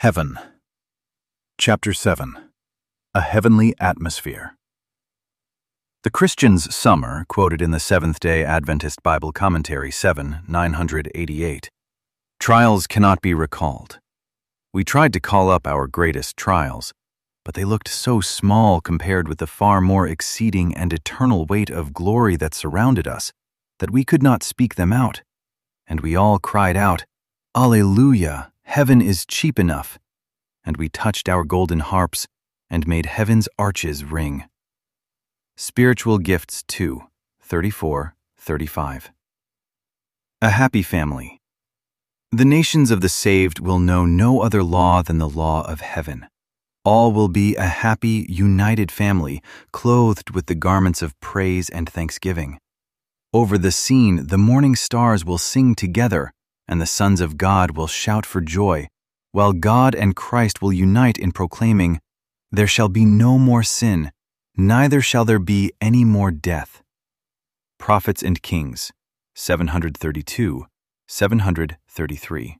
Heaven. Chapter 7. A Heavenly Atmosphere. The Christian's summer, quoted in the Seventh-day Adventist Bible Commentary 7, 988. Trials cannot be recalled. We tried to call up our greatest trials, but they looked so small compared with the far more exceeding and eternal weight of glory that surrounded us, that we could not speak them out. And we all cried out, Alleluia! Heaven is cheap enough. And we touched our golden harps and made heaven's arches ring. Spiritual Gifts 2, 34, 35. A happy family. The nations of the saved will know no other law than the law of heaven. All will be a happy, united family, clothed with the garments of praise and thanksgiving. Over the scene, the morning stars will sing together, and the sons of God will shout for joy, while God and Christ will unite in proclaiming, "There shall be no more sin, neither shall there be any more death." Prophets and Kings, 732, 733.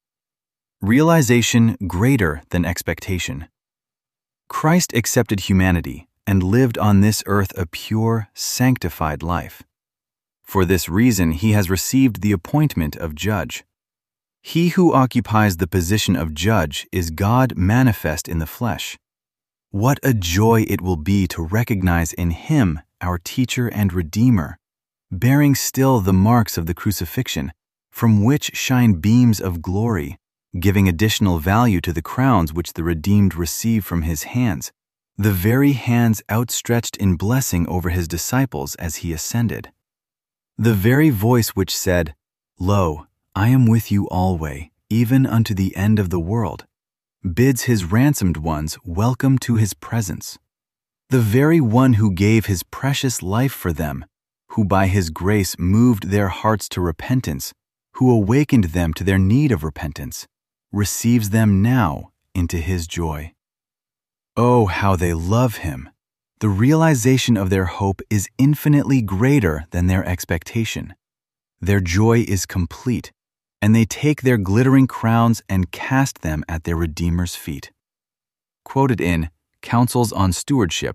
Realization greater than expectation. Christ accepted humanity and lived on this earth a pure, sanctified life. For this reason, he has received the appointment of judge. He who occupies the position of judge is God manifest in the flesh. What a joy it will be to recognize in him our teacher and redeemer, bearing still the marks of the crucifixion, from which shine beams of glory, giving additional value to the crowns which the redeemed receive from his hands, the very hands outstretched in blessing over his disciples as he ascended. The very voice which said, "Lo, I am with you alway, even unto the end of the world," bids his ransomed ones welcome to his presence. The very one who gave his precious life for them, who by his grace moved their hearts to repentance, who awakened them to their need of repentance, receives them now into his joy. Oh, how they love him! The realization of their hope is infinitely greater than their expectation. Their joy is complete, and they take their glittering crowns and cast them at their Redeemer's feet. Quoted in Counsels on Stewardship,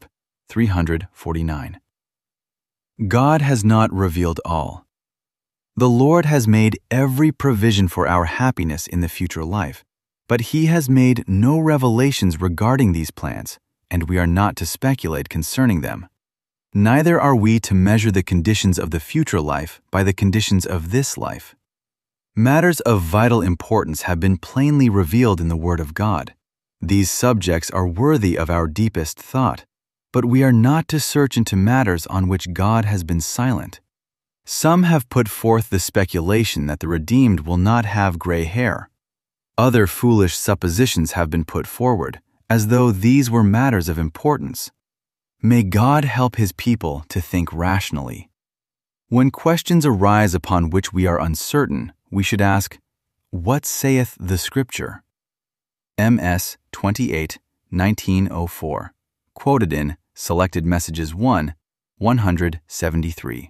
349. God has not revealed all. The Lord has made every provision for our happiness in the future life, but he has made no revelations regarding these plans, and we are not to speculate concerning them. Neither are we to measure the conditions of the future life by the conditions of this life. Matters of vital importance have been plainly revealed in the Word of God. These subjects are worthy of our deepest thought, but we are not to search into matters on which God has been silent. Some have put forth the speculation that the redeemed will not have gray hair. Other foolish suppositions have been put forward, as though these were matters of importance. May God help his people to think rationally. When questions arise upon which we are uncertain, we should ask, "What saith the Scripture?" MS 28, 1904, quoted in Selected Messages 1, 173.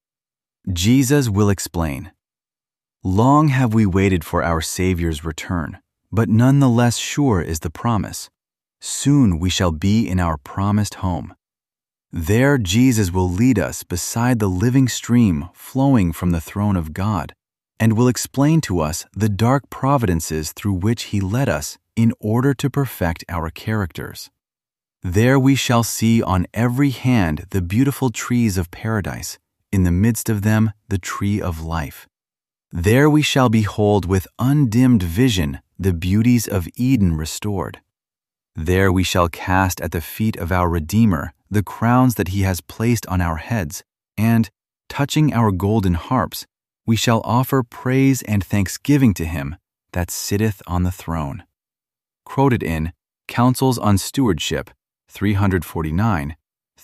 Jesus will explain. Long have we waited for our Savior's return, but none the less sure is the promise. Soon we shall be in our promised home. There Jesus will lead us beside the living stream flowing from the throne of God, and will explain to us the dark providences through which he led us in order to perfect our characters. There we shall see on every hand the beautiful trees of paradise, in the midst of them the tree of life. There we shall behold with undimmed vision the beauties of Eden restored. There we shall cast at the feet of our Redeemer the crowns that he has placed on our heads, and, touching our golden harps, we shall offer praise and thanksgiving to him that sitteth on the throne. Quoted in Counsels on Stewardship, 349,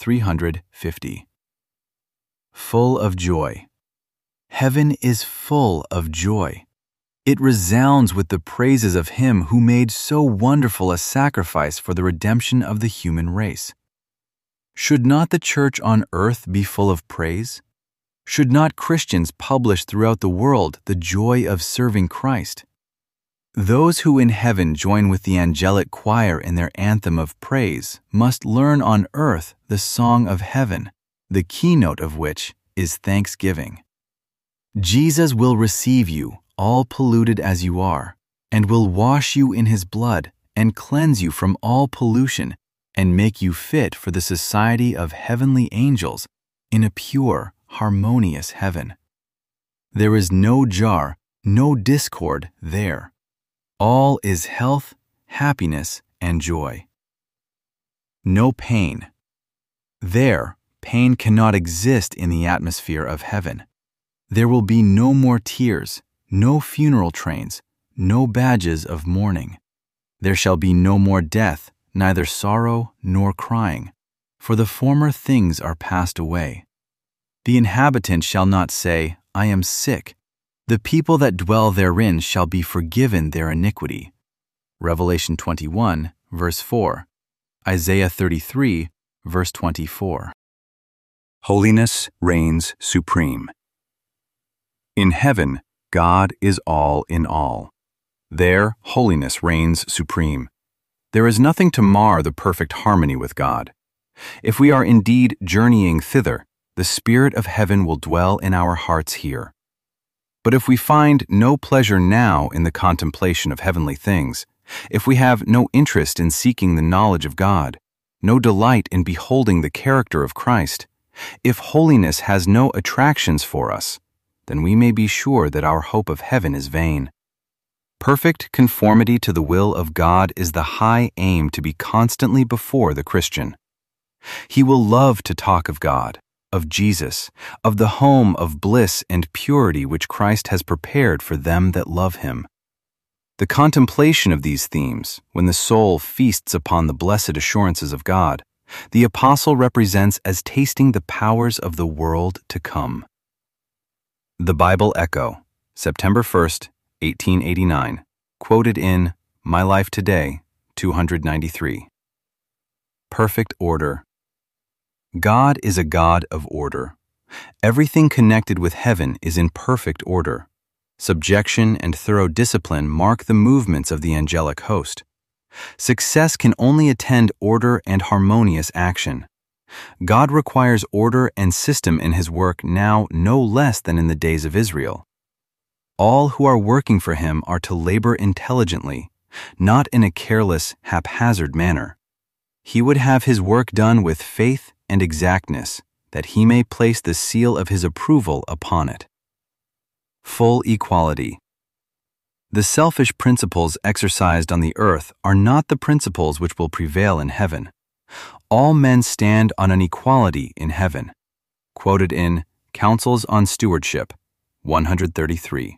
350. Full of joy. Heaven is full of joy. It resounds with the praises of him who made so wonderful a sacrifice for the redemption of the human race. Should not the church on earth be full of praise? Should not Christians publish throughout the world the joy of serving Christ? Those who in heaven join with the angelic choir in their anthem of praise must learn on earth the song of heaven, the keynote of which is thanksgiving. Jesus will receive you, all polluted as you are, and will wash you in his blood and cleanse you from all pollution and make you fit for the society of heavenly angels in a pure, harmonious heaven. There is no jar, no discord there. All is health, happiness, and joy. No pain. There, pain cannot exist in the atmosphere of heaven. There will be no more tears, no funeral trains, no badges of mourning. There shall be no more death, neither sorrow nor crying, for the former things are passed away. The inhabitant shall not say, I am sick. The people that dwell therein shall be forgiven their iniquity. Revelation 21, verse 4. Isaiah 33, verse 24. Holiness reigns supreme. In heaven, God is all in all. There, holiness reigns supreme. There is nothing to mar the perfect harmony with God. If we are indeed journeying thither, the Spirit of heaven will dwell in our hearts here. But if we find no pleasure now in the contemplation of heavenly things, if we have no interest in seeking the knowledge of God, no delight in beholding the character of Christ, if holiness has no attractions for us, then we may be sure that our hope of heaven is vain. Perfect conformity to the will of God is the high aim to be constantly before the Christian. He will love to talk of God, of Jesus, of the home of bliss and purity which Christ has prepared for them that love him. The contemplation of these themes, when the soul feasts upon the blessed assurances of God, the apostle represents as tasting the powers of the world to come. The Bible Echo, September 1st, 1889, quoted in My Life Today, 293. Perfect order. God is a God of order. Everything connected with heaven is in perfect order. Subjection and thorough discipline mark the movements of the angelic host. Success can only attend order and harmonious action. God requires order and system in his work now no less than in the days of Israel. All who are working for him are to labor intelligently, not in a careless, haphazard manner. He would have his work done with faith and exactness, that he may place the seal of his approval upon it. Full equality. The selfish principles exercised on the earth are not the principles which will prevail in heaven. All men stand on an equality in heaven. Quoted in Counsels on Stewardship, 133.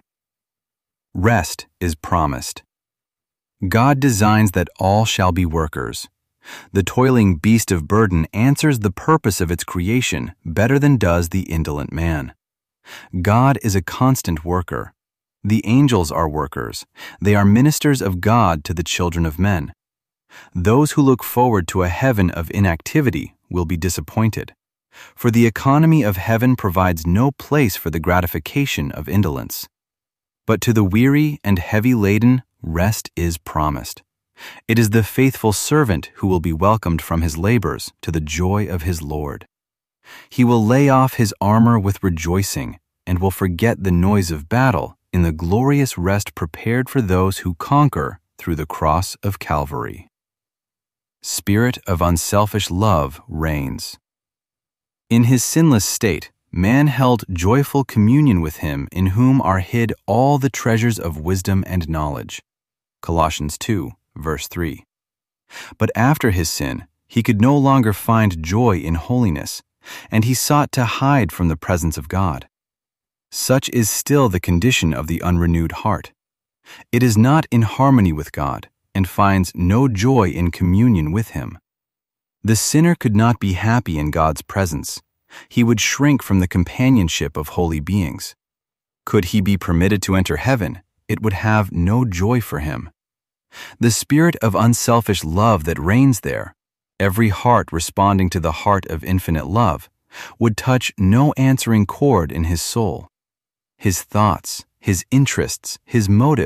Rest is promised. God designs that all shall be workers. The toiling beast of burden answers the purpose of its creation better than does the indolent man. God is a constant worker. The angels are workers. They are ministers of God to the children of men. Those who look forward to a heaven of inactivity will be disappointed, for the economy of heaven provides no place for the gratification of indolence. But to the weary and heavy laden, rest is promised. It is the faithful servant who will be welcomed from his labors to the joy of his Lord. He will lay off his armor with rejoicing and will forget the noise of battle in the glorious rest prepared for those who conquer through the cross of Calvary. Spirit of unselfish love reigns. In his sinless state, man held joyful communion with him in whom are hid all the treasures of wisdom and knowledge. Colossians 2, verse 3. But after his sin, he could no longer find joy in holiness, and he sought to hide from the presence of God. Such is still the condition of the unrenewed heart. It is not in harmony with God, and finds no joy in communion with him. The sinner could not be happy in God's presence. He would shrink from the companionship of holy beings. Could he be permitted to enter heaven, it would have no joy for him. The spirit of unselfish love that reigns there, every heart responding to the heart of infinite love, would touch no answering chord in his soul. His thoughts, his interests, his motives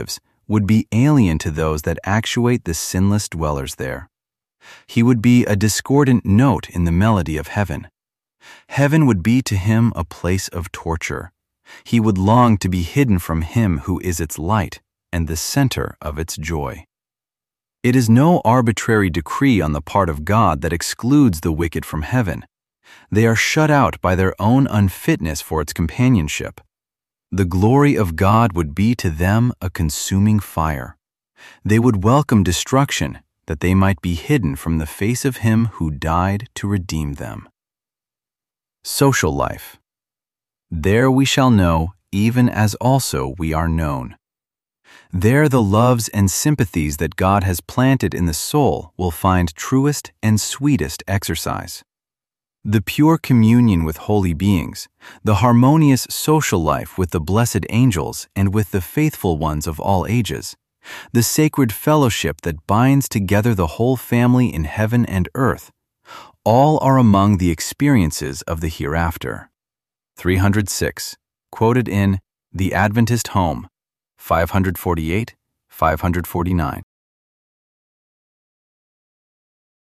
would be alien to those that actuate the sinless dwellers there. He would be a discordant note in the melody of heaven. Heaven would be to him a place of torture. He would long to be hidden from him who is its light and the center of its joy. It is no arbitrary decree on the part of God that excludes the wicked from heaven. They are shut out by their own unfitness for its companionship. The glory of God would be to them a consuming fire. They would welcome destruction, that they might be hidden from the face of him who died to redeem them. Social life. There we shall know, even as also we are known. There the loves and sympathies that God has planted in the soul will find truest and sweetest exercise. The pure communion with holy beings, the harmonious social life with the blessed angels and with the faithful ones of all ages, the sacred fellowship that binds together the whole family in heaven and earth, all are among the experiences of the hereafter. 306, quoted in The Adventist Home, 548, 549.